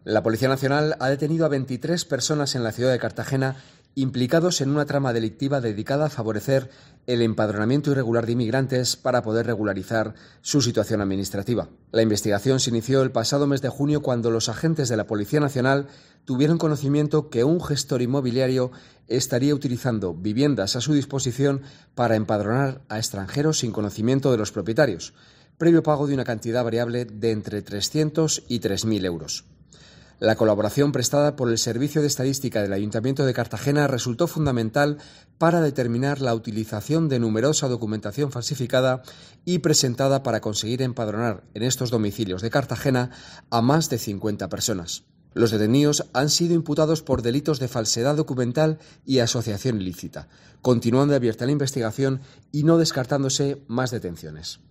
La Policía Nacional ha detenido a 23 personas en la ciudad de Cartagena implicados en una trama delictiva dedicada a favorecer el empadronamiento irregular de inmigrantes para poder regularizar su situación administrativa. La investigación se inició el pasado mes de junio cuando los agentes de la Policía Nacional tuvieron conocimiento que un gestor inmobiliario estaría utilizando viviendas a su disposición para empadronar a extranjeros sin conocimiento de los propietarios, previo pago de una cantidad variable de entre 300 y 3.000 euros. La colaboración prestada por el Servicio de Estadística del Ayuntamiento de Cartagena resultó fundamental para determinar la utilización de numerosa documentación falsificada y presentada para conseguir empadronar en estos domicilios de Cartagena a más de 50 personas. Los detenidos han sido imputados por delitos de falsedad documental y asociación ilícita, continuando abierta la investigación y no descartándose más detenciones.